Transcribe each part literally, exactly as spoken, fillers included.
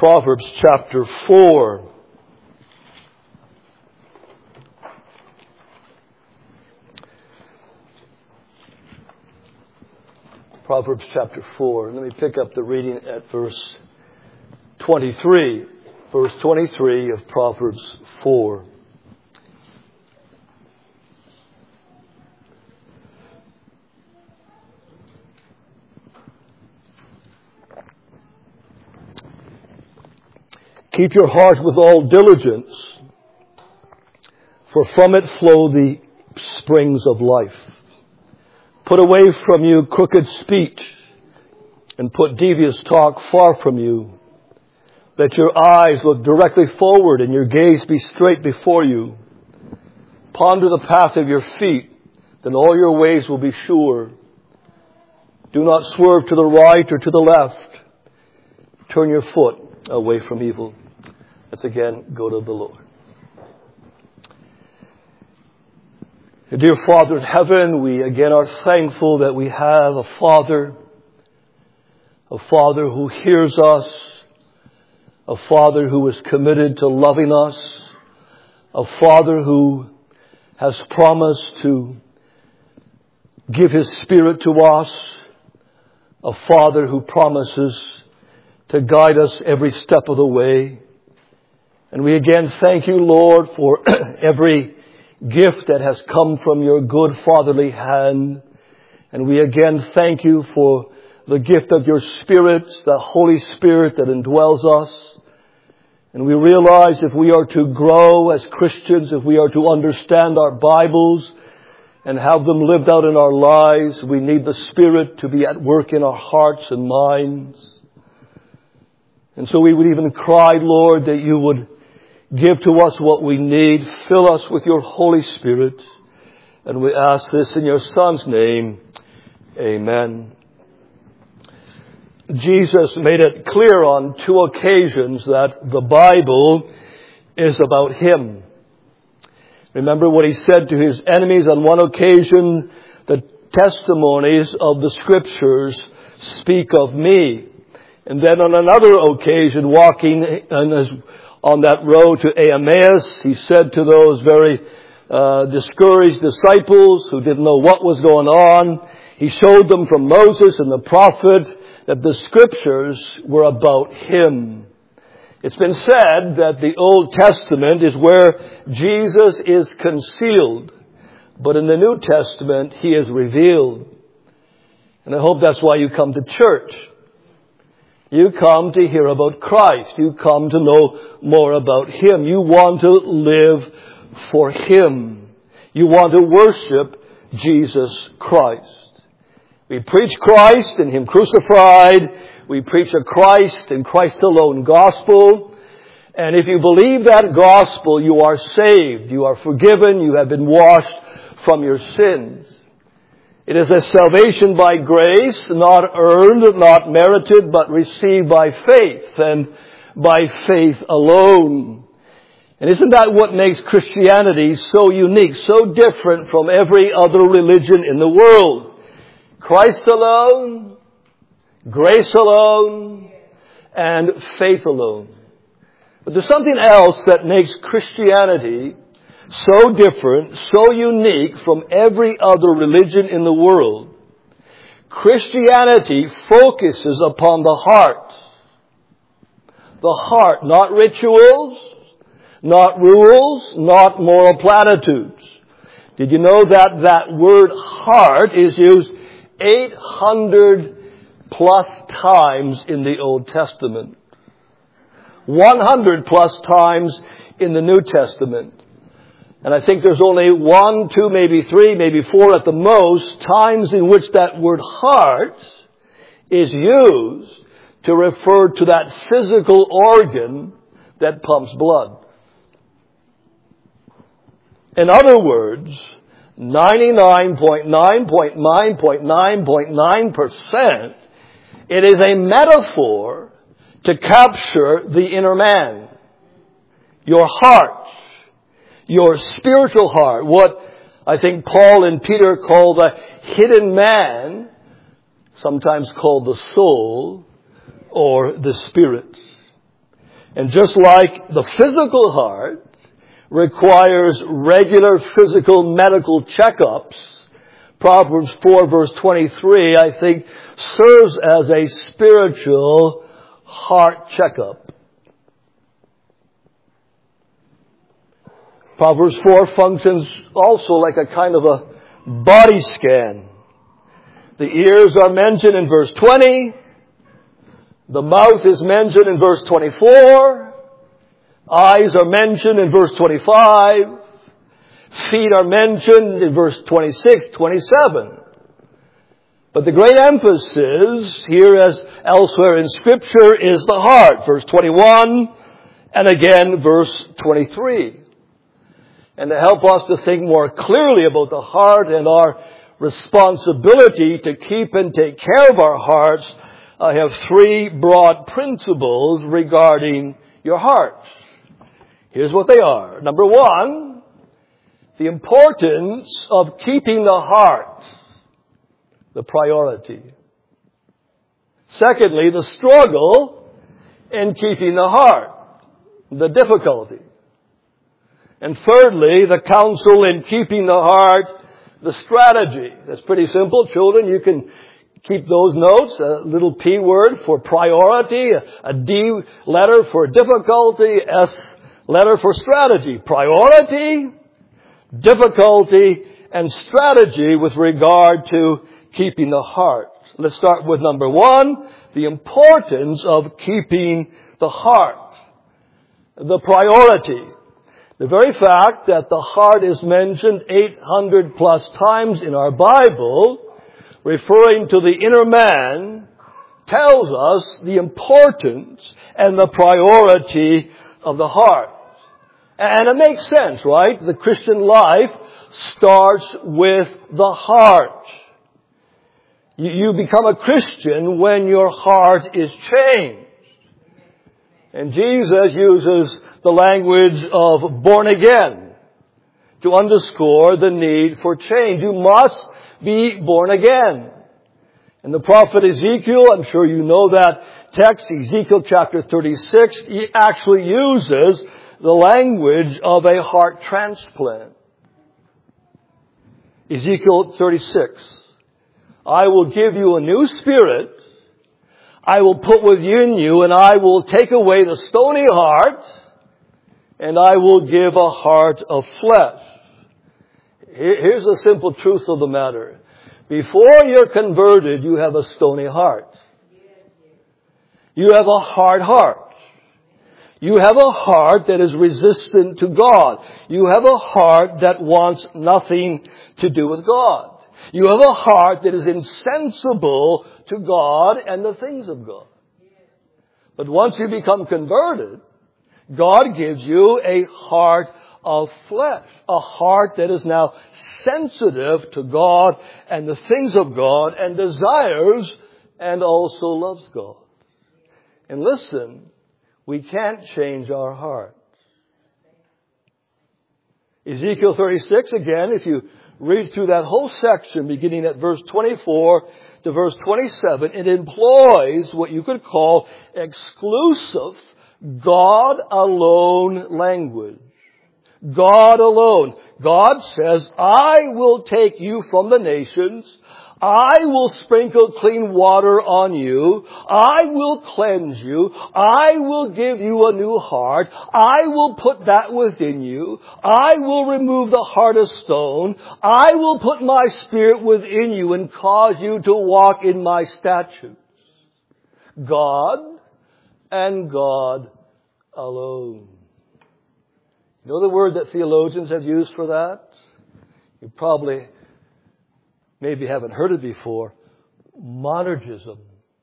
Proverbs chapter four. Proverbs chapter four. Let me pick up the reading at verse twenty-three. Verse twenty-three of Proverbs four. Keep your heart with all diligence, for from it flow the springs of life. Put away from you crooked speech, and put devious talk far from you. Let your eyes look directly forward, and your gaze be straight before you. Ponder the path of your feet, then all your ways will be sure. Do not swerve to the right or to the left. Turn your foot away from evil. Let's again go to the Lord. Dear Father in heaven, we again are thankful that we have a Father, a Father who hears us, a Father who is committed to loving us, a Father who has promised to give His Spirit to us, a Father who promises to guide us every step of the way. And we again thank you, Lord, for every gift that has come from your good fatherly hand. And we again thank you for the gift of your Spirit, the Holy Spirit that indwells us. And we realize if we are to grow as Christians, if we are to understand our Bibles and have them lived out in our lives, we need the Spirit to be at work in our hearts and minds. And so we would even cry, Lord, that you would give to us what we need. Fill us with your Holy Spirit. And we ask this in your Son's name. Amen. Jesus made it clear on two occasions that the Bible is about Him. Remember what He said to His enemies on one occasion, the testimonies of the Scriptures speak of me. And then on another occasion, walking in his on that road to Emmaus, He said to those very uh, discouraged disciples who didn't know what was going on, He showed them from Moses and the prophet that the Scriptures were about Him. It's been said that the Old Testament is where Jesus is concealed, but in the New Testament He is revealed. And I hope that's why you come to church. You come to hear about Christ. You come to know more about Him. You want to live for Him. You want to worship Jesus Christ. We preach Christ and Him crucified. We preach a Christ and Christ alone gospel. And if you believe that gospel, you are saved. You are forgiven. You have been washed from your sins. It is a salvation by grace, not earned, not merited, but received by faith, and by faith alone. And isn't that what makes Christianity so unique, so different from every other religion in the world? Christ alone, grace alone, and faith alone. But there's something else that makes Christianity so different, so unique from every other religion in the world. Christianity focuses upon the heart. The heart, not rituals, not rules, not moral platitudes. Did you know that that word heart is used eight hundred plus times in the Old Testament? one hundred plus times in the New Testament. And I think there's only one, two, maybe three, maybe four at the most times in which that word heart is used to refer to that physical organ that pumps blood. In other words, ninety-nine point nine nine nine nine nine percent, it is a metaphor to capture the inner man, your heart. Your spiritual heart, what I think Paul and Peter call the hidden man, sometimes called the soul or the spirit. And just like the physical heart requires regular physical medical checkups, Proverbs four verse twenty-three, I think, serves as a spiritual heart checkup. Proverbs four functions also like a kind of a body scan. The ears are mentioned in verse twenty. The mouth is mentioned in verse twenty-four. Eyes are mentioned in verse twenty-five. Feet are mentioned in verse twenty-six, twenty-seven. But the great emphasis here as elsewhere in Scripture is the heart. Verse twenty-one and again verse twenty-three. And to help us to think more clearly about the heart and our responsibility to keep and take care of our hearts, I have three broad principles regarding your heart. Here's what they are. Number one, the importance of keeping the heart, the priority. Secondly, the struggle in keeping the heart, the difficulty. And thirdly, the counsel in keeping the heart, the strategy. That's pretty simple. Children, you can keep those notes. A little P word for priority, a D letter for difficulty, S letter for strategy. Priority, difficulty, and strategy with regard to keeping the heart. Let's start with number one, the importance of keeping the heart. The priority. The very fact that the heart is mentioned eight hundred plus times in our Bible, referring to the inner man, tells us the importance and the priority of the heart. And it makes sense, right? The Christian life starts with the heart. You become a Christian when your heart is changed. And Jesus uses the language of born again to underscore the need for change. You must be born again. And the prophet Ezekiel, I'm sure you know that text, Ezekiel chapter thirty-six, he actually uses the language of a heart transplant. Ezekiel thirty-six. I will give you a new spirit. I will put within you, and I will take away the stony heart, and I will give a heart of flesh. Here's the simple truth of the matter. Before you're converted, you have a stony heart. You have a hard heart. You have a heart that is resistant to God. You have a heart that wants nothing to do with God. You have a heart that is insensible to God and the things of God. But once you become converted, God gives you a heart of flesh, a heart that is now sensitive to God and the things of God and desires and also loves God. And listen, we can't change our heart. Ezekiel thirty-six, again, if you read through that whole section beginning at verse twenty-four to verse twenty-seven, it employs what you could call exclusive God alone language. God alone. God says, I will take you from the nations. I will sprinkle clean water on you. I will cleanse you. I will give you a new heart. I will put that within you. I will remove the heart of stone. I will put my spirit within you and cause you to walk in my statutes. God and God alone. You know the word that theologians have used for that? You probably maybe haven't heard it before. Monergism.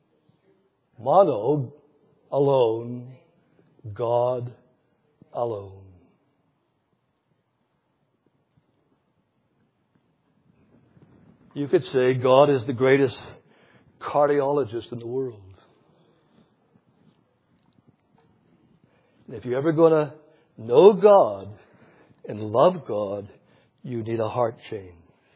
Mono, alone. God alone. You could say God is the greatest cardiologist in the world. And if you're ever going to know God and love God, you need a heart change.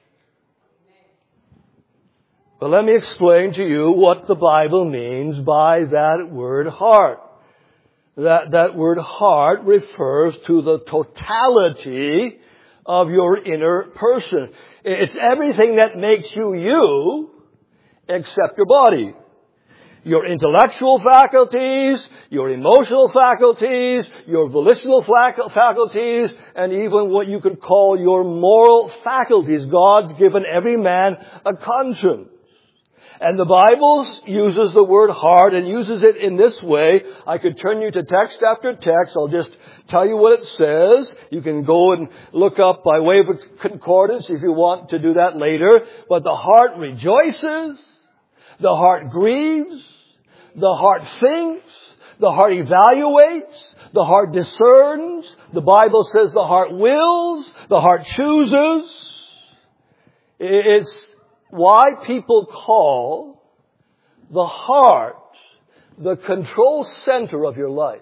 But let me explain to you what the Bible means by that word heart. that that word heart refers to the totality of your inner person. It's everything that makes you you except your body. Your intellectual faculties, your emotional faculties, your volitional faculties, and even what you could call your moral faculties. God's given every man a conscience. And the Bible uses the word heart and uses it in this way. I could turn you to text after text. I'll just tell you what it says. You can go and look up by way of a concordance if you want to do that later. But the heart rejoices. The heart grieves. The heart thinks. The heart evaluates. The heart discerns. The Bible says the heart wills. The heart chooses. It's why people call the heart the control center of your life.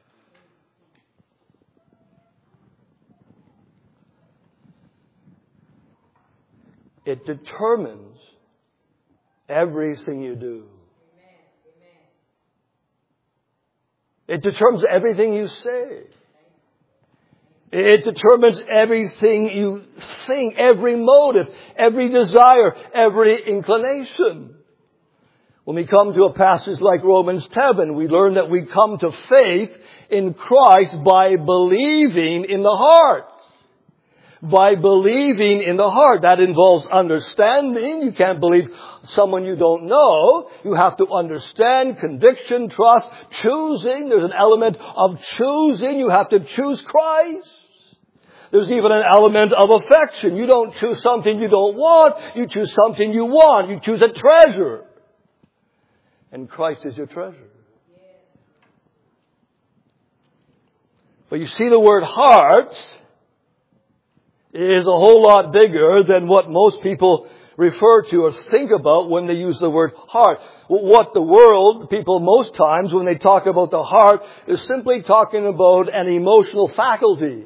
It determines everything you do. It determines everything you say. It determines everything you think, every motive, every desire, every inclination. When we come to a passage like Romans seven, we learn that we come to faith in Christ by believing in the heart. By believing in the heart. That involves understanding. You can't believe someone you don't know. You have to understand, conviction, trust, choosing. There's an element of choosing. You have to choose Christ. There's even an element of affection. You don't choose something you don't want. You choose something you want. You choose a treasure. And Christ is your treasure. But you see, the word heart is a whole lot bigger than what most people refer to or think about when they use the word heart. What the world, people most times when they talk about the heart, is simply talking about an emotional faculty.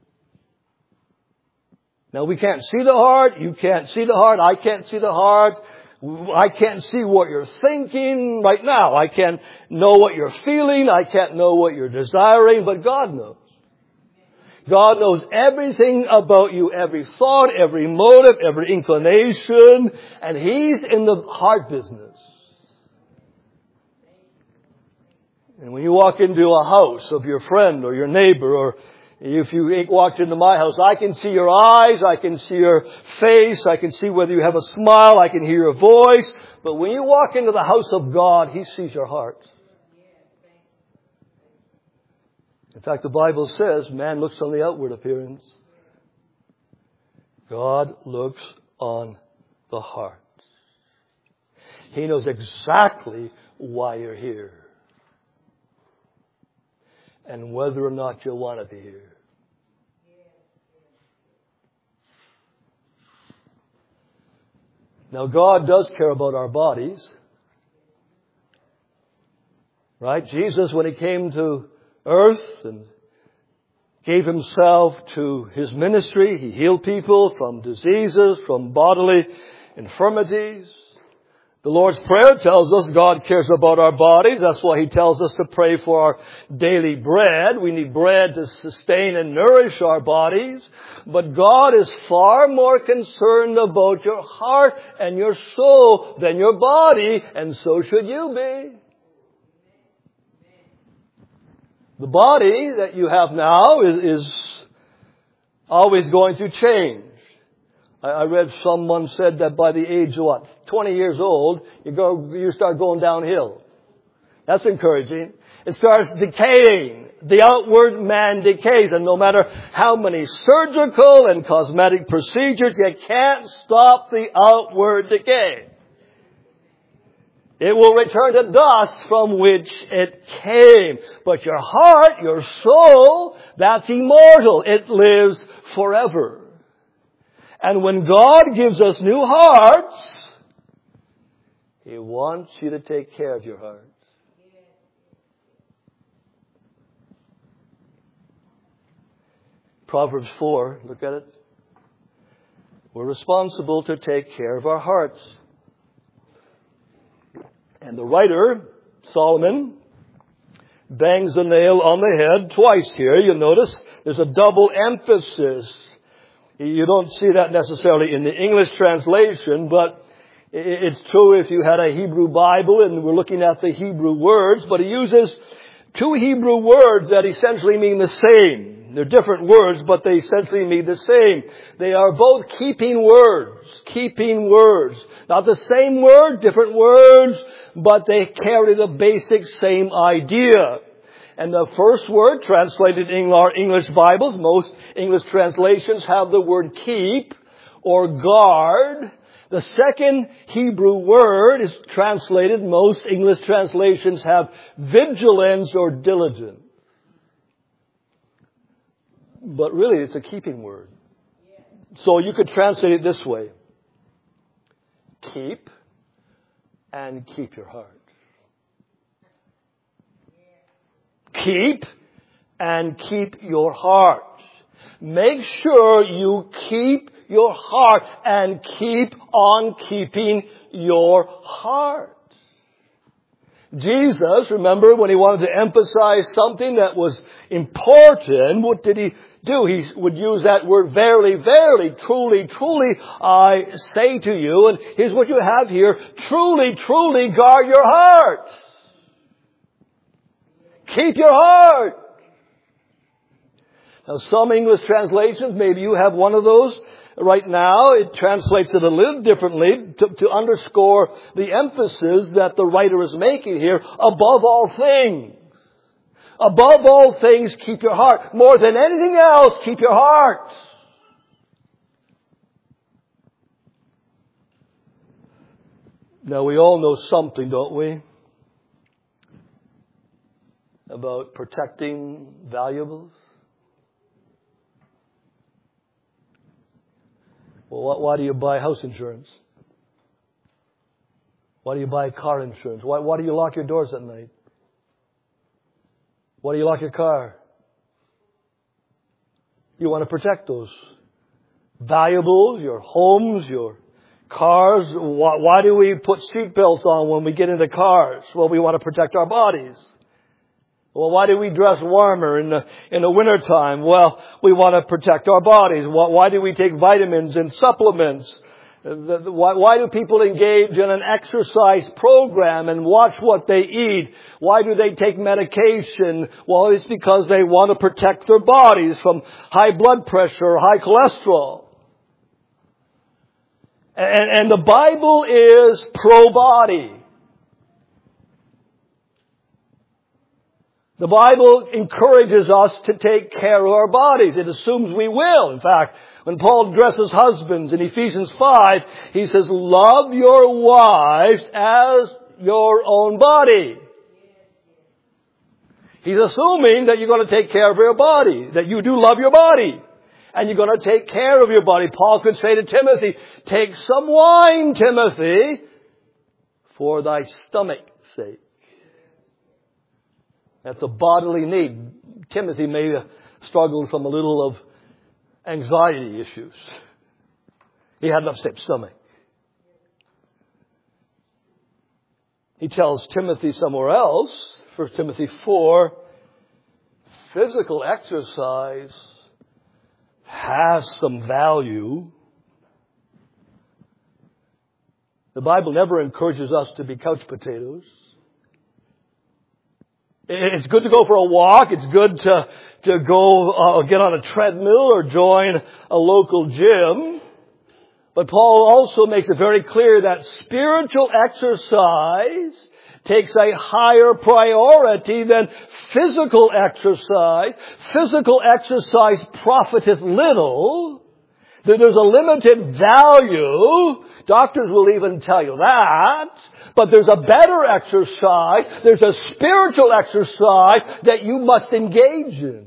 Now, we can't see the heart. You can't see the heart. I can't see the heart. I can't see what you're thinking right now. I can't know what you're feeling. I can't know what you're desiring, but God knows. God knows everything about you, every thought, every motive, every inclination, and He's in the heart business. And when you walk into a house of your friend or your neighbor, or if you walked into my house, I can see your eyes, I can see your face, I can see whether you have a smile, I can hear your voice. But when you walk into the house of God, He sees your heart. In fact, the Bible says man looks on the outward appearance. God looks on the heart. He knows exactly why you're here and whether or not you want to be here. Now, God does care about our bodies. Right? Jesus, when He came to earth and gave Himself to His ministry, He healed people from diseases, from bodily infirmities. The Lord's Prayer tells us God cares about our bodies. That's why He tells us to pray for our daily bread. We need bread to sustain and nourish our bodies. But God is far more concerned about your heart and your soul than your body, and so should you be. The body that you have now is, is always going to change. I, I read someone said that by the age of what, twenty years old, you go, you start going downhill. That's encouraging. It starts decaying. The outward man decays, and no matter how many surgical and cosmetic procedures, you can't stop the outward decay. It will return to dust from which it came. But your heart, your soul, that's immortal. It lives forever. And when God gives us new hearts, He wants you to take care of your heart. Proverbs four, look at it. We're responsible to take care of our hearts. And the writer, Solomon, bangs the nail on the head twice here. You'll notice there's a double emphasis. You don't see that necessarily in the English translation, but it's true if you had a Hebrew Bible and we're looking at the Hebrew words, but he uses two Hebrew words that essentially mean the same. They're different words, but they essentially mean the same. They are both keeping words. Keeping words. Not the same word, different words, but they carry the basic same idea. And the first word translated in our English Bibles, most English translations have the word keep or guard. The second Hebrew word is translated, most English translations have vigilance or diligence. But really it's a keeping word. So you could translate it this way. Keep and keep your heart. Keep and keep your heart. Make sure you keep your heart and keep on keeping your heart. Jesus, remember, when he wanted to emphasize something that was important, what did he do? He would use that word, verily, verily, truly, truly, I say to you. And here's what you have here. Truly, truly guard your heart. Keep your heart. Now, some English translations, maybe you have one of those right now. It translates it a little differently to, to underscore the emphasis that the writer is making here. Above all things. Above all things, keep your heart. More than anything else, keep your heart. Now, we all know something, don't we? About protecting valuables. Well, why do you buy house insurance? Why do you buy car insurance? Why, why do you lock your doors at night? Why do you lock your car? You want to protect those valuables, your homes, your cars. Why, why do we put seatbelts on when we get into cars? Well, we want to protect our bodies. Well, why do we dress warmer in the, in the wintertime? Well, we want to protect our bodies. Why, why do we take vitamins and supplements? The, the, why, why do people engage in an exercise program and watch what they eat? Why do they take medication? Well, it's because they want to protect their bodies from high blood pressure or high cholesterol. And, and the Bible is pro-body. The Bible encourages us to take care of our bodies. It assumes we will. In fact, when Paul addresses husbands in Ephesians five, he says, love your wives as your own body. He's assuming that you're going to take care of your body, that you do love your body, and you're going to take care of your body. Paul could say to Timothy, take some wine, Timothy, for thy stomach's sake. That's a bodily need. Timothy may have struggled from a little of anxiety issues. He had an upset stomach. He tells Timothy somewhere else, First Timothy four, physical exercise has some value. The Bible never encourages us to be couch potatoes. It's good to go for a walk. It's good to, to go uh, get on a treadmill or join a local gym. But Paul also makes it very clear that spiritual exercise takes a higher priority than physical exercise. Physical exercise profiteth little. There's a limited value. Doctors will even tell you that. But there's a better exercise. There's a spiritual exercise that you must engage in.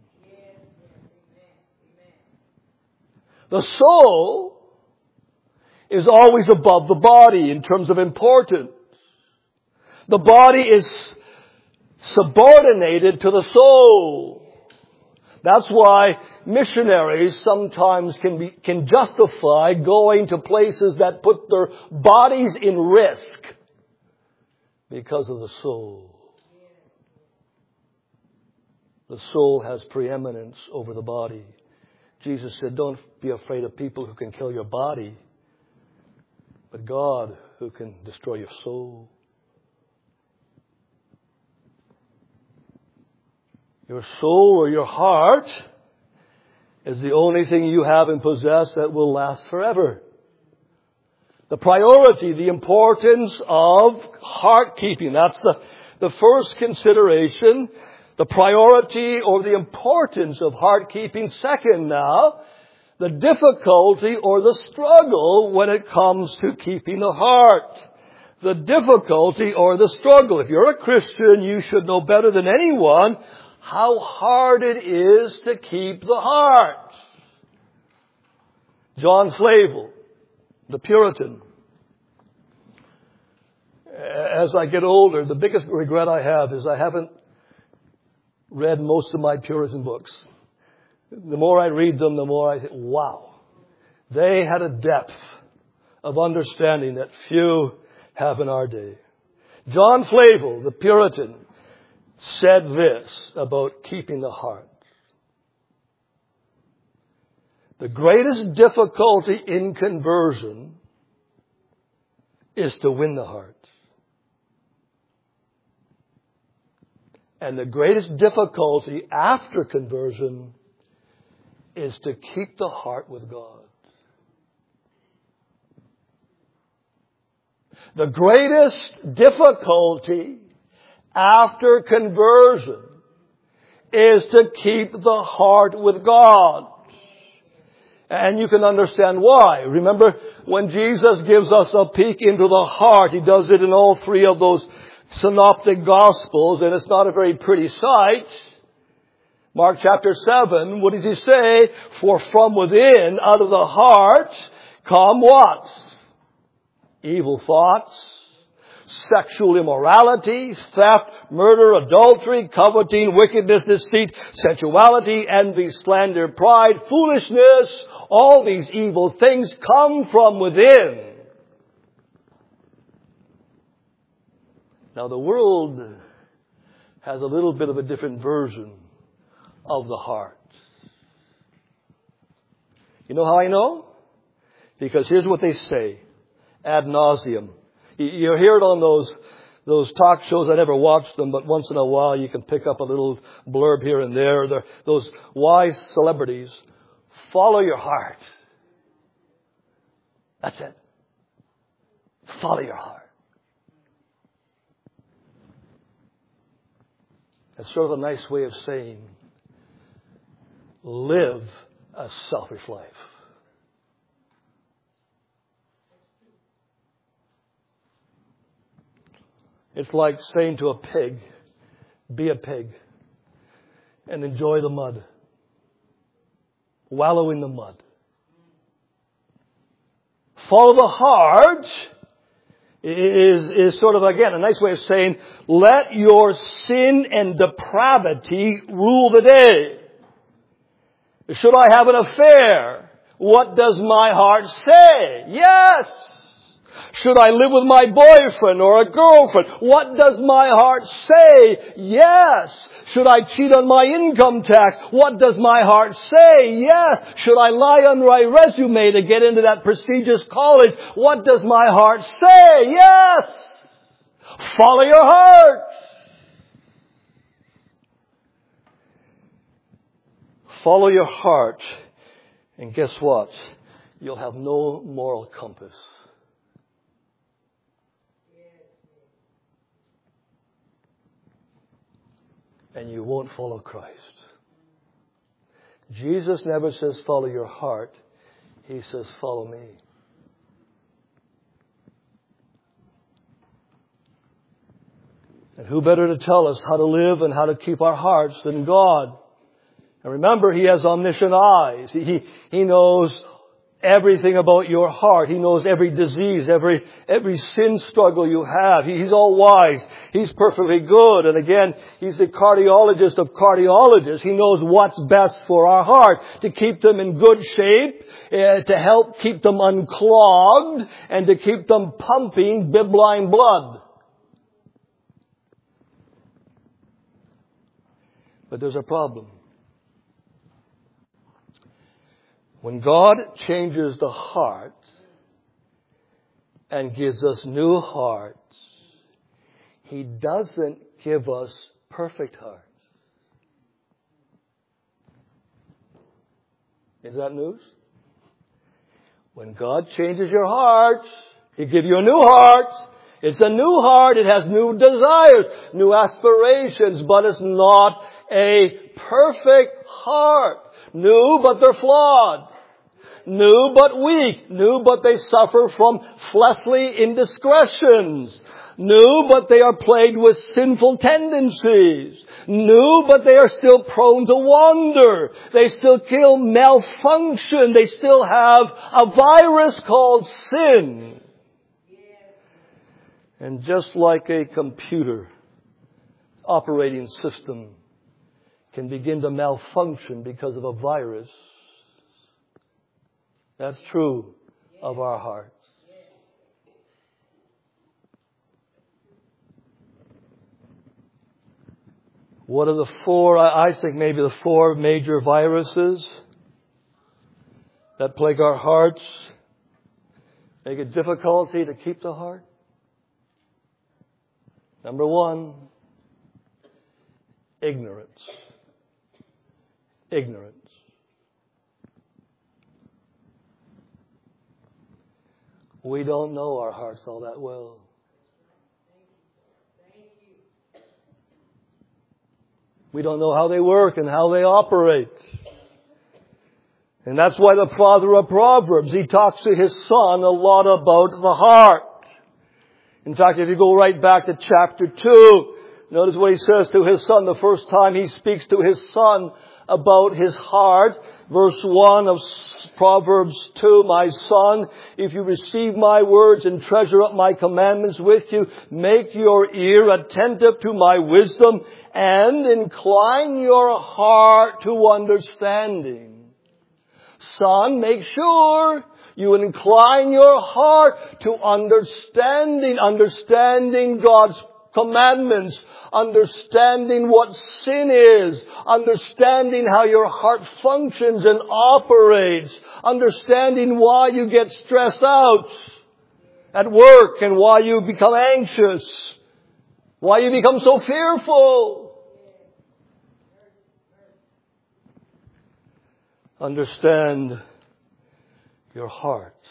The soul is always above the body in terms of importance. The body is subordinated to the soul. That's why missionaries sometimes can be, can justify going to places that put their bodies in risk because of the soul. The soul has preeminence over the body. Jesus said, don't be afraid of people who can kill your body, but God who can destroy your soul. Your soul or your heart is the only thing you have and possess that will last forever. The priority, the importance of heart keeping. That's the, the first consideration. The priority or the importance of heart keeping. Second now, the difficulty or the struggle when it comes to keeping the heart. The difficulty or the struggle. If you're a Christian, you should know better than anyone how hard it is to keep the heart. John Flavel, the Puritan. As I get older, the biggest regret I have is I haven't read most of my Puritan books. The more I read them, the more I think, wow. They had a depth of understanding that few have in our day. John Flavel, the Puritan, said this about keeping the heart. The greatest difficulty in conversion is to win the heart. And the greatest difficulty after conversion is to keep the heart with God. The greatest difficulty after conversion is to keep the heart with God. And you can understand why. Remember, when Jesus gives us a peek into the heart, He does it in all three of those synoptic gospels, and it's not a very pretty sight. Mark chapter seven, what does He say? For from within, out of the heart, come what? Evil thoughts, sexual immorality, theft, murder, adultery, coveting, wickedness, deceit, sensuality, envy, slander, pride, foolishness. All these evil things come from within. Now the world has a little bit of a different version of the heart. You know how I know? Because here's what they say ad nauseum. You hear it on those those talk shows. I never watched them, but once in a while you can pick up a little blurb here and there. They're, those wise celebrities. Follow your heart. That's it. Follow your heart. That's sort of a nice way of saying, live a selfish life. It's like saying to a pig, be a pig and enjoy the mud. Wallow in the mud. Follow the heart is, is sort of, again, a nice way of saying, let your sin and depravity rule the day. Should I have an affair? What does my heart say? Yes! Should I live with my boyfriend or a girlfriend? What does my heart say? Yes. Should I cheat on my income tax? What does my heart say? Yes. Should I lie on my resume to get into that prestigious college? What does my heart say? Yes. Follow your heart. Follow your heart. And guess what? You'll have no moral compass. And you won't follow Christ. Jesus never says follow your heart. He says follow me. And who better to tell us how to live and how to keep our hearts than God? And remember, He has omniscient eyes. He, he, he knows everything about your heart. He knows every disease, every every sin struggle you have. He, he's all wise. He's perfectly good. And again, He's the cardiologist of cardiologists. He knows what's best for our heart, to keep them in good shape, uh, to help keep them unclogged, and to keep them pumping bibline blood. But there's a problem. When God changes the heart and gives us new hearts, He doesn't give us perfect hearts. Is that news? When God changes your heart, He gives you a new heart. It's a new heart. It has new desires, new aspirations, but it's not a perfect heart. New, but they're flawed. New, but weak. New, but they suffer from fleshly indiscretions. New, but they are plagued with sinful tendencies. New, but they are still prone to wander. They still kill malfunction. They still have a virus called sin. And just like a computer operating system can begin to malfunction because of a virus, that's true of our hearts. What are the four, I think maybe the four major viruses that plague our hearts, make it difficulty to keep the heart? Number one, ignorance. Ignorance. We don't know our hearts all that well. We don't know how they work and how they operate. And that's why the father of Proverbs, he talks to his son a lot about the heart. In fact, if you go right back to chapter two, notice what he says to his son the first time he speaks to his son about his heart. Verse one of Proverbs two, my son, if you receive my words and treasure up my commandments with you, make your ear attentive to my wisdom and incline your heart to understanding. Son, make sure you incline your heart to understanding, understanding God's commandments, understanding what sin is, understanding how your heart functions and operates, understanding why you get stressed out at work and why you become anxious, why you become so fearful. Understand your hearts.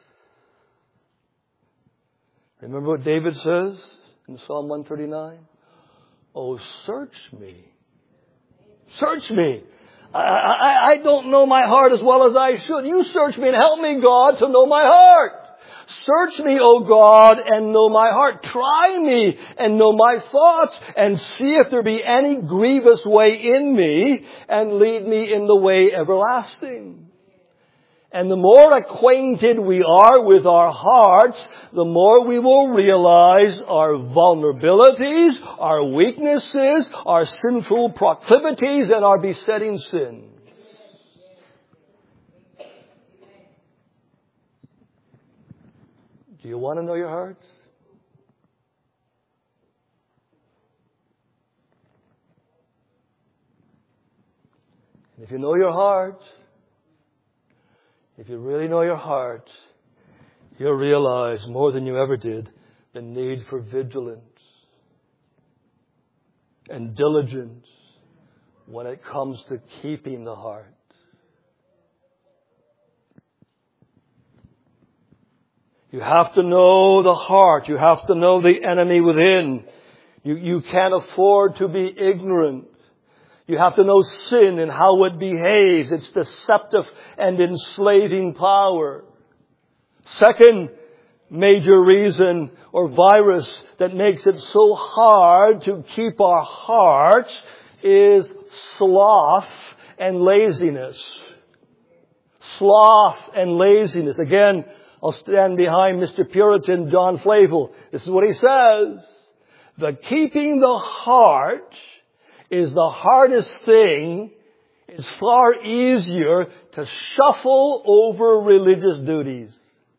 Remember what David says in Psalm one thirty-nine? Oh, search me. Search me. I, I, I don't know my heart as well as I should. You search me and help me, God, to know my heart. Search me, O God, and know my heart. Try me and know my thoughts and see if there be any grievous way in me and lead me in the way everlasting. And the more acquainted we are with our hearts, the more we will realize our vulnerabilities, our weaknesses, our sinful proclivities, and our besetting sins. Do you want to know your hearts? And if you know your heart, if you really know your heart, you'll realize more than you ever did the need for vigilance and diligence when it comes to keeping the heart. You have to know the heart. You have to know the enemy within. You, you can't afford to be ignorant. You have to know sin and how it behaves, its deceptive and enslaving power. Second major reason or virus that makes it so hard to keep our hearts is sloth and laziness. Sloth and laziness. Again, I'll stand behind Mister Puritan John Flavel. This is what he says. The keeping the heart is the hardest thing. It's far easier to shuffle over religious duties.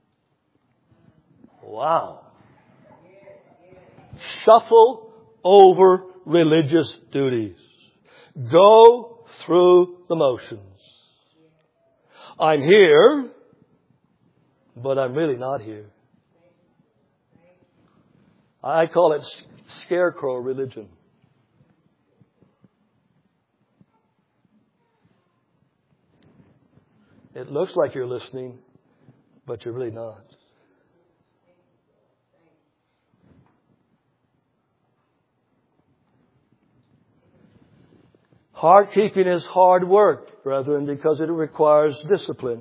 Wow. Shuffle over religious duties. go through the motions. I'm here, but I'm really not here. I call it scarecrow religion. It looks like you're listening, but you're really not. Heart keeping is hard work, brethren, because it requires discipline.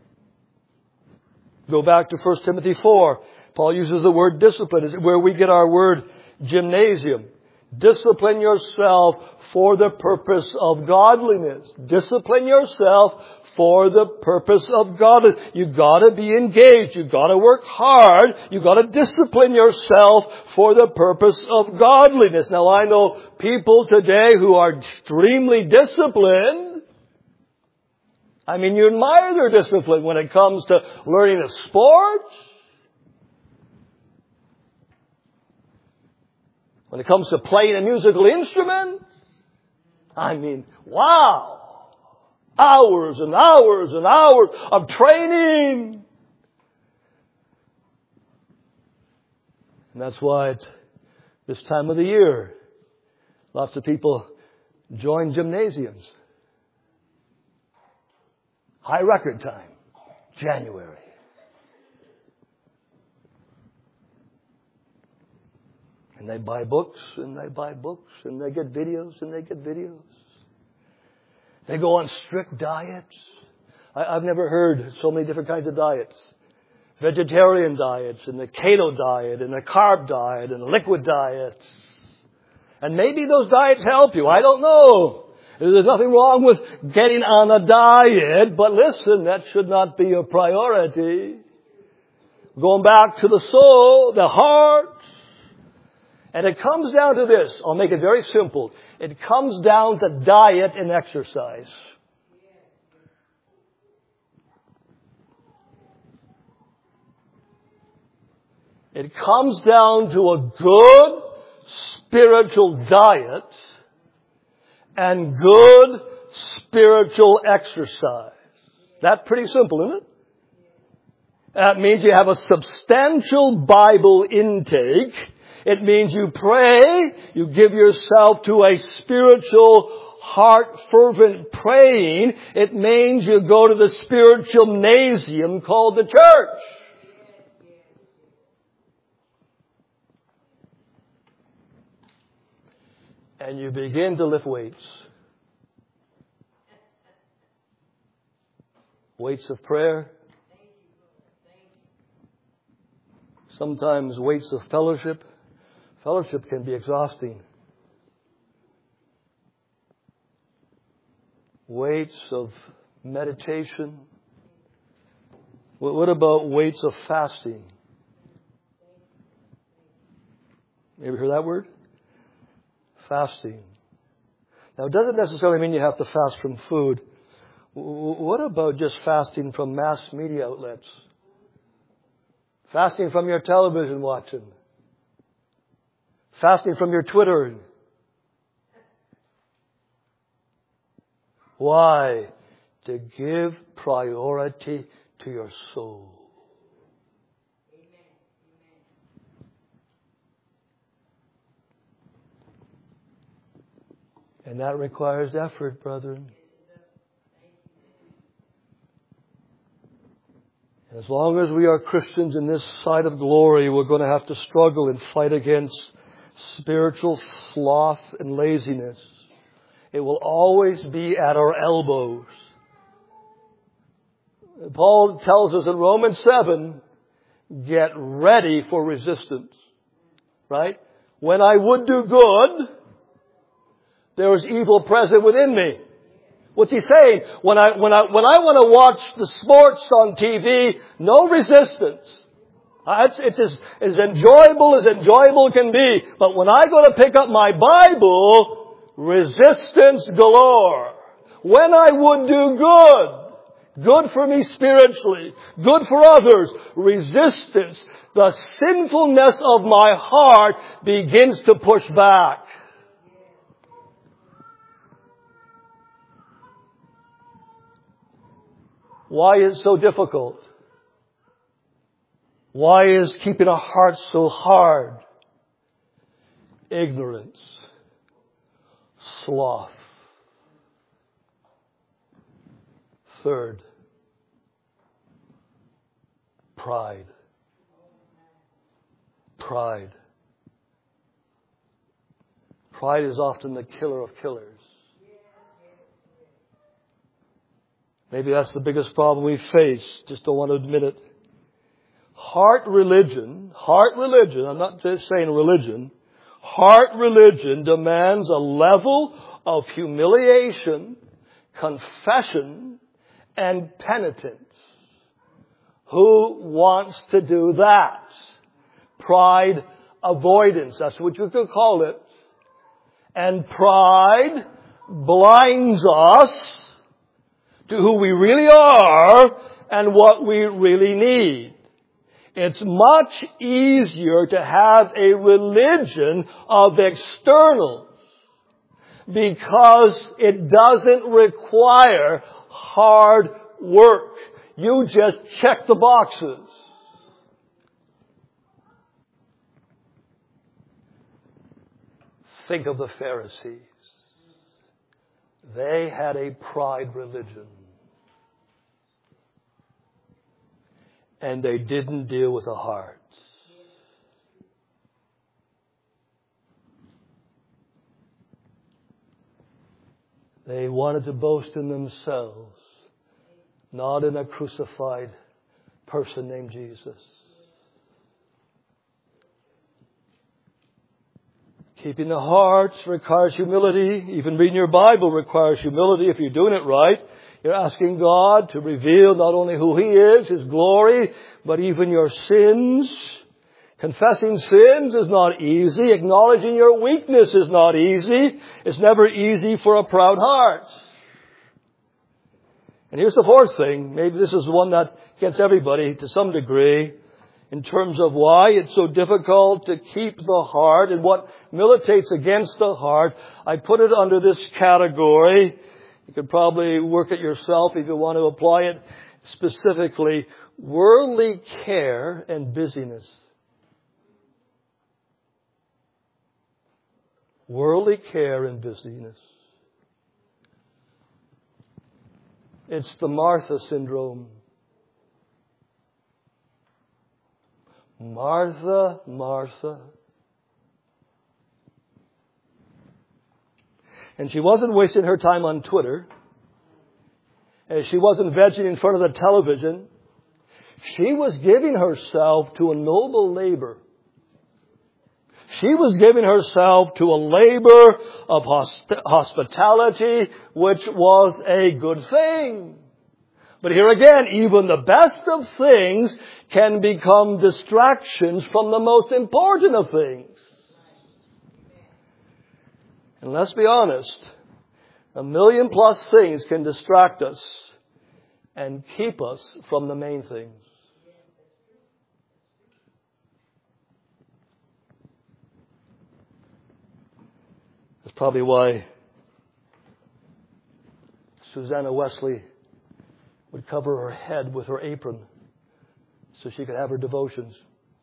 Go back to First Timothy four. Paul uses the word discipline. Is where we get our word gymnasium. Discipline yourself for the purpose of godliness. Discipline yourself for the purpose of godliness. You gotta be engaged. You gotta work hard. You gotta discipline yourself for the purpose of godliness. Now I know people today who are extremely disciplined. I mean, you admire their discipline when it comes to learning a sport. When it comes to playing a musical instrument. I mean, wow. Hours and hours and hours of training. And that's why at this time of the year, lots of people join gymnasiums. High record time, January. And they buy books, and they buy books, and they get videos, and they get videos. They go on strict diets. I, I've never heard so many different kinds of diets. Vegetarian diets, and the keto diet, and the carb diet, and the liquid diets. And maybe those diets help you. I don't know. There's nothing wrong with getting on a diet, but listen, that should not be a priority. Going back to the soul, the heart. And it comes down to this. I'll make it very simple. It comes down to diet and exercise. It comes down to a good spiritual diet and good spiritual exercise. That's pretty simple, isn't it? That means you have a substantial Bible intake. It means you pray, you give yourself to a spiritual, heart fervent praying. It means you go to the spiritual gymnasium called the church. And you begin to lift weights. Weights of prayer. Sometimes weights of fellowship. Fellowship can be exhausting. Weights of meditation. What about weights of fasting? You ever hear that word? Fasting. Now, it doesn't necessarily mean you have to fast from food. What about just fasting from mass media outlets? Fasting from your television watching. Fasting from your Twitter. Why? To give priority to your soul. And that requires effort, brethren. As long as we are Christians in this side of glory, we're going to have to struggle and fight against spiritual sloth and laziness. It will always be at our elbows. Paul tells us in Romans seven, get ready for resistance. Right? When I would do good, there is evil present within me. What's he saying? When I, when I, when I want to watch the sports on T V, no resistance. Uh, it's, it's as, as enjoyable as enjoyable can be. But when I go to pick up my Bible, resistance galore. When I would do good, good for me spiritually, good for others, resistance, the sinfulness of my heart begins to push back. Why is it so difficult? Why is keeping a heart so hard? Ignorance. Sloth. Third, pride. Pride. Pride is often the killer of killers. Maybe that's the biggest problem we face. Just don't want to admit it. Heart religion, heart religion, I'm not just saying religion, heart religion demands a level of humiliation, confession, and penitence. Who wants to do that? Pride avoidance. That's what you could call it. And pride blinds us to who we really are and what we really need. It's much easier to have a religion of externals because it doesn't require hard work. You just check the boxes. Think of the Pharisees. They had a pride religion. And they didn't deal with the hearts. They wanted to boast in themselves, not in a crucified person named Jesus. Keeping the hearts requires humility. Even reading your Bible requires humility if you're doing it right. You're asking God to reveal not only who He is, His glory, but even your sins. Confessing sins is not easy. Acknowledging your weakness is not easy. It's never easy for a proud heart. And here's the fourth thing. Maybe this is one that gets everybody to some degree in terms of why it's so difficult to keep the heart and what militates against the heart. I put it under this category. You could probably work it yourself if you want to apply it specifically. Worldly care and busyness. Worldly care and busyness. It's the Martha syndrome. Martha, Martha. And she wasn't wasting her time on Twitter. And she wasn't vegging in front of the television. She was giving herself to a noble labor. She was giving herself to a labor of hosp- hospitality, which was a good thing. But here again, even the best of things can become distractions from the most important of things. And let's be honest, a million plus things can distract us and keep us from the main things. That's probably why Susanna Wesley would cover her head with her apron so she could have her devotions.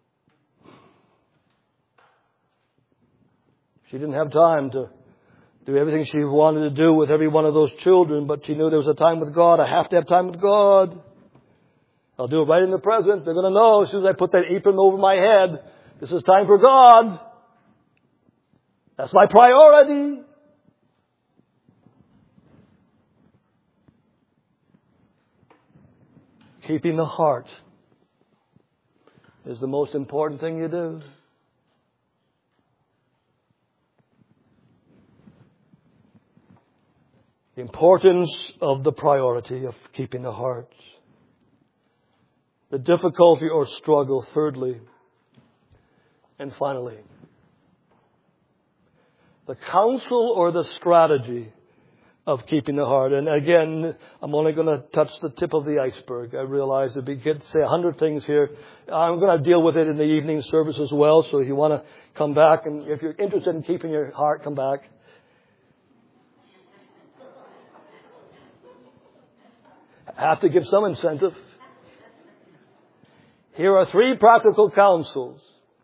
She didn't have time to do everything she wanted to do with every one of those children, but she knew there was a time with God. I have to have time with God. I'll do it right in the present. They're going to know as soon as I put that apron over my head, this is time for God. That's my priority. Keeping the heart is the most important thing you do. The importance of the priority of keeping the heart. The difficulty or struggle, thirdly. And finally, the counsel or the strategy of keeping the heart. And again, I'm only going to touch the tip of the iceberg. I realize it'd be good to say a hundred things here. I'm going to deal with it in the evening service as well. So if you want to come back, and if you're interested in keeping your heart, come back. Have to give some incentive. Here are three practical counsels.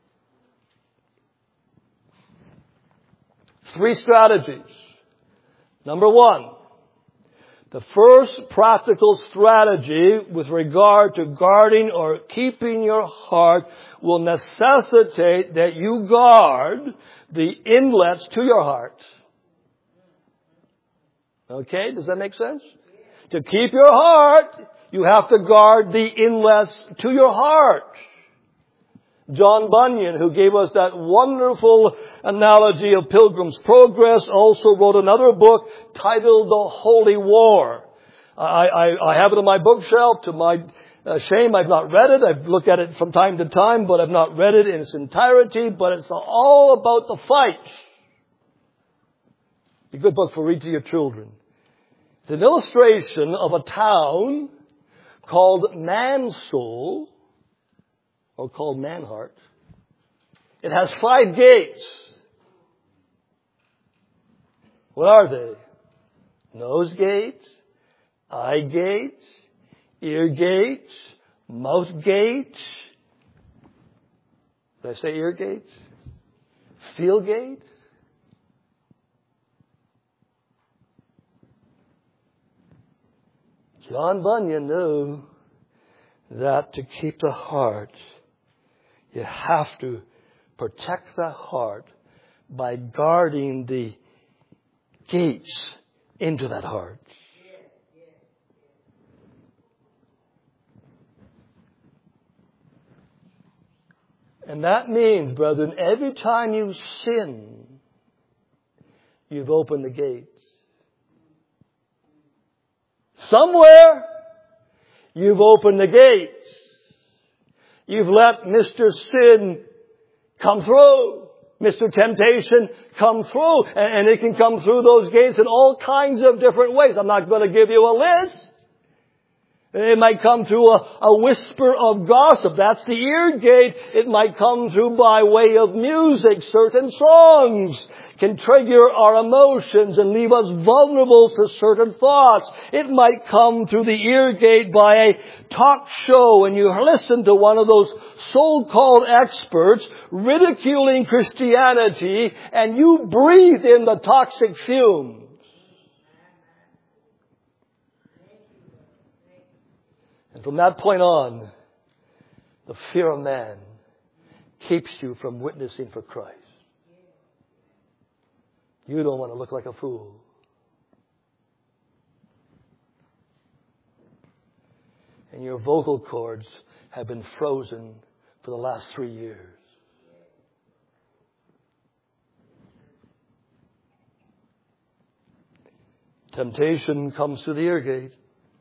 Three strategies. Number one, the first practical strategy with regard to guarding or keeping your heart will necessitate that you guard the inlets to your heart. Okay, does that make sense? To keep your heart, you have to guard the inlets to your heart. John Bunyan, who gave us that wonderful analogy of Pilgrim's Progress, also wrote another book titled The Holy War. I, I, I have it on my bookshelf. To my uh, shame, I've not read it. I've looked at it from time to time, but I've not read it in its entirety. But it's all about the fight. It's a good book for read to your children. It's an illustration of a town called Mansoul, or called Manhart. It has five gates. What are they? Nose gate, eye gate, ear gate, mouth gate. Did I say ear gate? Feel gate? John Bunyan knew that to keep the heart, you have to protect the heart by guarding the gates into that heart. And that means, brethren, every time you sin, you've opened the gates. Somewhere, you've opened the gates. You've let Mister Sin come through. Mister Temptation come through. And it can come through those gates in all kinds of different ways. I'm not going to give you a list. It might come through a, a whisper of gossip. That's the ear gate. It might come through by way of music. Certain songs can trigger our emotions and leave us vulnerable to certain thoughts. It might come through the ear gate by a talk show, and you listen to one of those so-called experts ridiculing Christianity, and you breathe in the toxic fumes. And from that point on, the fear of man keeps you from witnessing for Christ. You don't want to look like a fool. And your vocal cords have been frozen for the last three years. Temptation comes to the ear gate.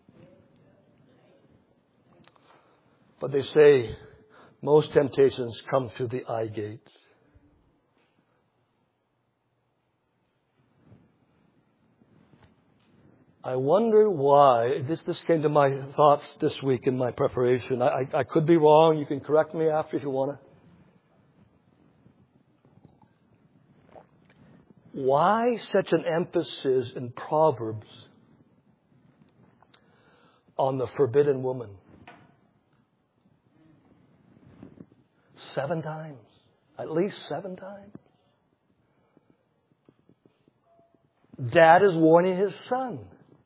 But they say most temptations come through the eye gate. I wonder why, this, this came to my thoughts this week in my preparation. I, I, I could be wrong. You can correct me after if you want to. Why such an emphasis in Proverbs on the forbidden woman? Seven times. At least seven times. Dad is warning his son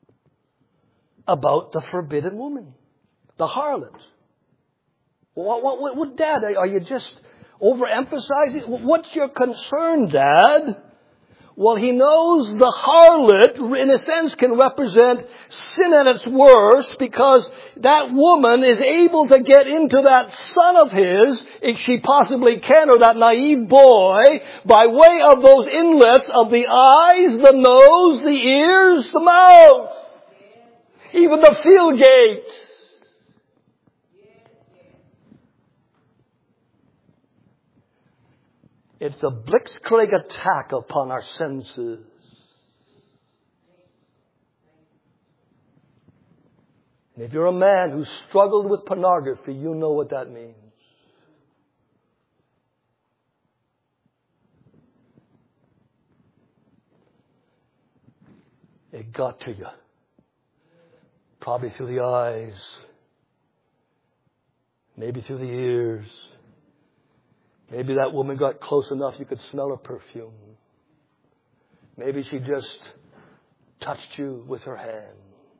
about the forbidden woman. The harlot. What, what, what, what Dad, are you just overemphasizing? What's your concern, Dad? Well, he knows the harlot, in a sense, can represent sin at its worst, because that woman is able to get into that son of his, if she possibly can, or that naive boy, by way of those inlets of the eyes, the nose, the ears, the mouth, even the feel gates. It's a blitzkrieg attack upon our senses. And if you're a man who struggled with pornography, you know what that means. It got to you. Probably through the eyes. Maybe through the ears. Maybe that woman got close enough you could smell her perfume. Maybe she just touched you with her hand.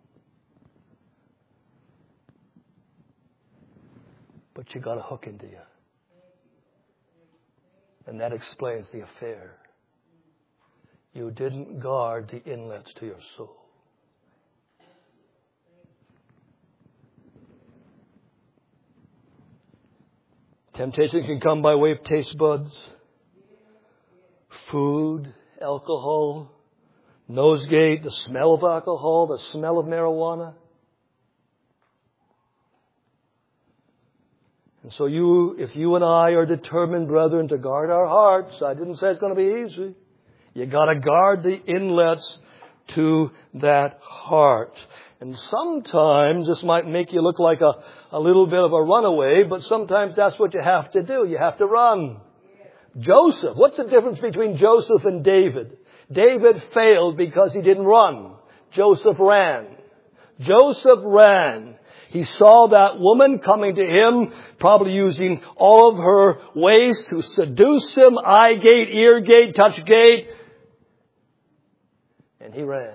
But she got a hook into you. And that explains the affair. You didn't guard the inlets to your soul. Temptation can come by way of taste buds, food, alcohol, nosegate, the smell of alcohol, the smell of marijuana. And so you, if you and I are determined, brethren, to guard our hearts, I didn't say it's going to be easy. You got to guard the inlets to that heart. And sometimes this might make you look like a, a little bit of a runaway, but sometimes that's what you have to do. You have to run. Joseph, what's the difference between Joseph and David? David failed because he didn't run. Joseph ran. Joseph ran. He saw that woman coming to him, probably using all of her ways to seduce him, eye gate, ear gate, touch gate. And he ran.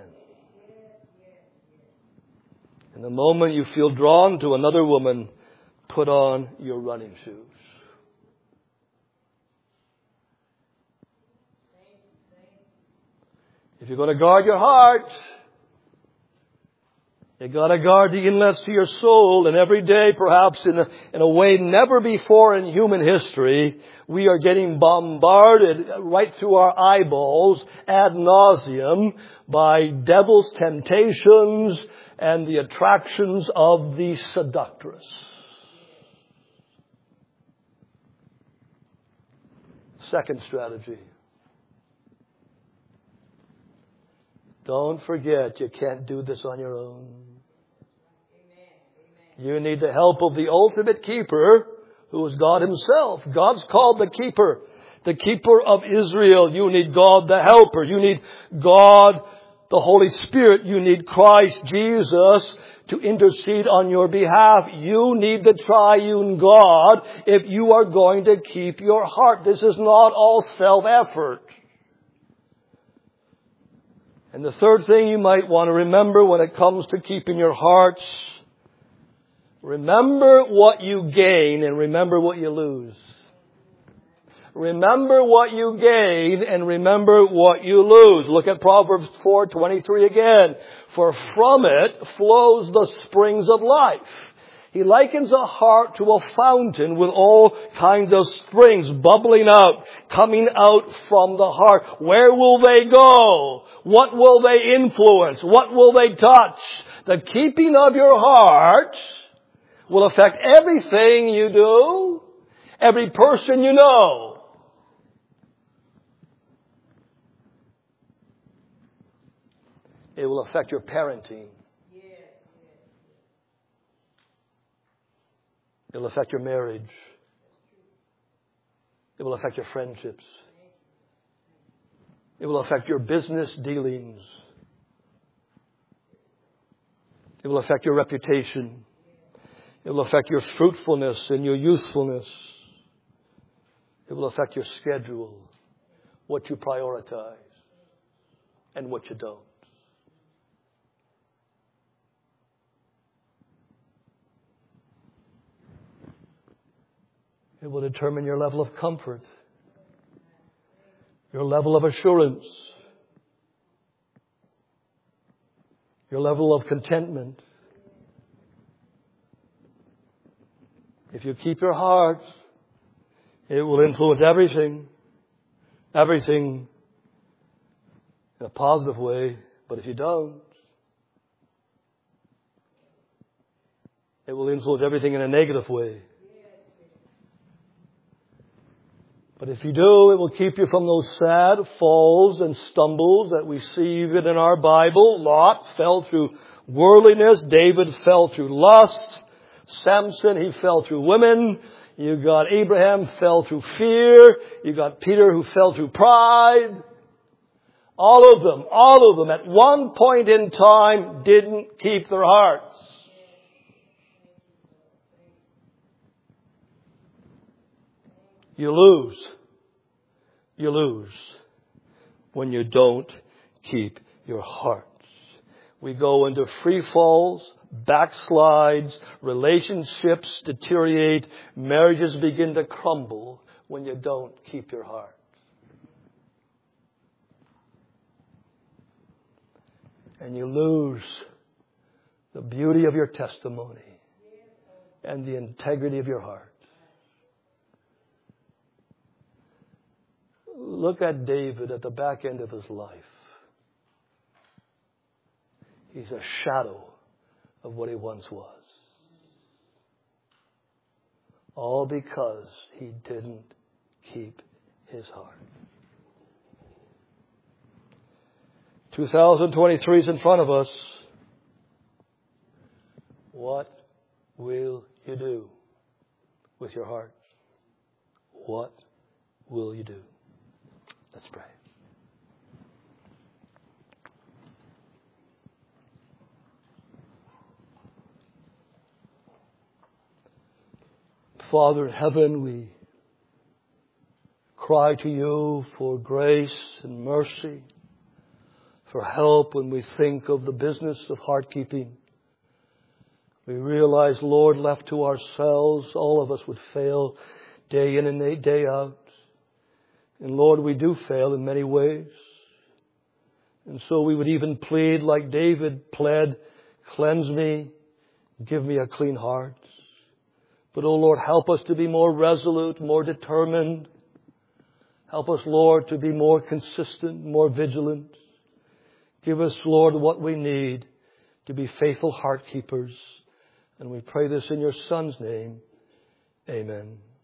And the moment you feel drawn to another woman, put on your running shoes. If you're going to guard your heart, you got to guard the inlets to your soul. And every day, perhaps in a, in a way never before in human history, we are getting bombarded right through our eyeballs ad nauseum by devil's temptations and the attractions of the seductress. Second strategy. Don't forget, you can't do this on your own. You need the help of the ultimate keeper, who is God Himself. God's called the keeper, the keeper of Israel. You need God the helper. You need God the Holy Spirit. You need Christ Jesus to intercede on your behalf. You need the triune God if you are going to keep your heart. This is not all self-effort. And the third thing you might want to remember when it comes to keeping your hearts, remember what you gain and remember what you lose. Remember what you gain and remember what you lose. Look at Proverbs four twenty-three again. For from it flows the springs of life. He likens a heart to a fountain with all kinds of springs bubbling out, coming out from the heart. Where will they go? What will they influence? What will they touch? The keeping of your heart will affect everything you do, every person you know. It will affect your parenting. It will affect your marriage. It will affect your friendships. It will affect your business dealings. It will affect your reputation. It will affect your fruitfulness and your usefulness. It will affect your schedule, what you prioritize and what you don't. It will determine your level of comfort, your level of assurance, your level of contentment. If you keep your heart, it will influence everything, everything in a positive way. But if you don't, it will influence everything in a negative way. But if you do, it will keep you from those sad falls and stumbles that we see even in our Bible. Lot fell through worldliness. David fell through lust. Samson, he fell through women. You got Abraham, fell through fear. You got Peter, who fell through pride. All of them, all of them at one point in time didn't keep their hearts. You lose. You lose when you don't keep your hearts. We go into free falls, backslides, relationships deteriorate, marriages begin to crumble when you don't keep your heart. And you lose the beauty of your testimony and the integrity of your heart. Look at David at the back end of his life. He's a shadow of what he once was. All because he didn't keep his heart. two thousand twenty-three is in front of us. What will you do with your heart? What will you do? Let's pray. Father in heaven, we cry to you for grace and mercy, for help when we think of the business of heart keeping. We realize, Lord, left to ourselves, all of us would fail day in and day out. And Lord, we do fail in many ways. And so we would even plead like David pled, cleanse me, give me a clean heart. But, oh Lord, help us to be more resolute, more determined. Help us, Lord, to be more consistent, more vigilant. Give us, Lord, what we need to be faithful heart keepers. And we pray this in your Son's name. Amen.